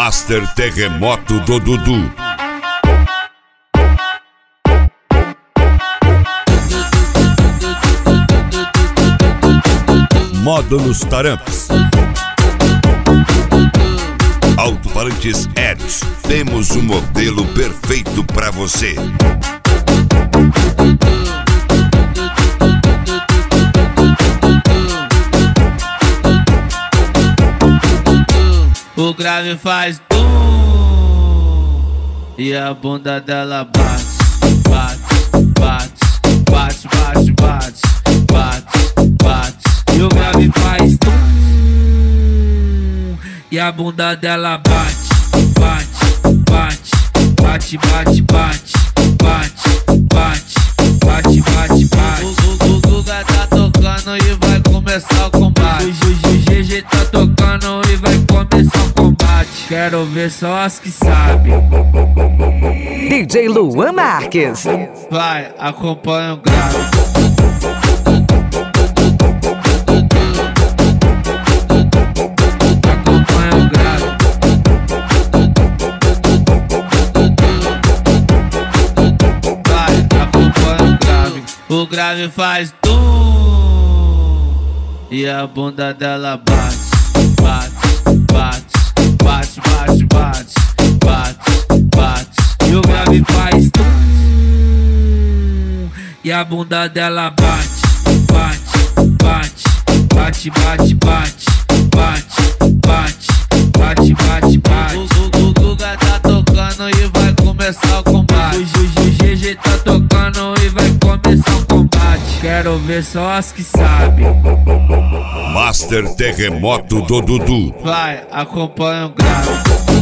Master Terremoto do Dudu. Módulos Taramps. Alto-falantes Hertz. Temos um modelo perfeito para você. O grave faz tum e a bunda dela bate, bate, bate, bate, bate, bate, bate, bate. E o grave faz tum e a bunda dela bate, bate, bate, bate, bate, bate, bate, bate, bate, bate, bate. O Guga tá tocando e vai começar o combate. O GG tá tocando e vai começar o combate. Quero ver só as que sabem. DJ Luan Marques. Vai, acompanha o grave. Acompanha o grave. Vai, acompanha o grave. O grave faz tum e a bunda dela bate, bate, bate, bate, bate, bate, bate, bate. E o grave faz tum e a bunda dela bate, bate, bate, bate, bate, bate, bate, bate, bate, bate. O Guga tá tocando e vai começar o combate. O GG tá tocando e vai começar o combate. Quero ver só as que sabem. Master Terremoto do Dudu. Vai, acompanha o grave.